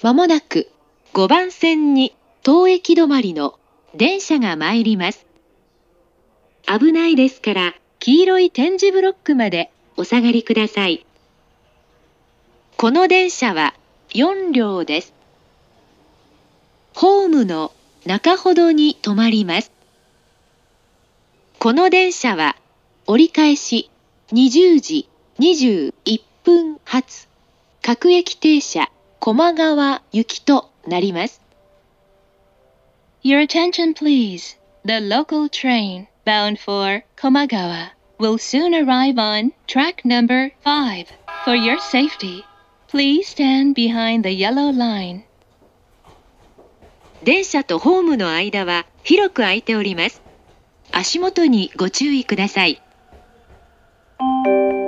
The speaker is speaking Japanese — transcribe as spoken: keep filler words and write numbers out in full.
まもなくごばん線に当駅止まりの電車が参ります。危ないですから黄色い点字ブロックまでお下がりください。この電車はよん両です。ホームの中ほどに止まります。この電車は折り返しにじゅうじにじゅういっぷん発各駅停車駒川行きとなります。 Your attention please. The local train bound for Komagawa will soon arrive on track number five. For your safety, please stand behind the yellow line. 電車とホームの間は広く空いております。足元にご注意ください。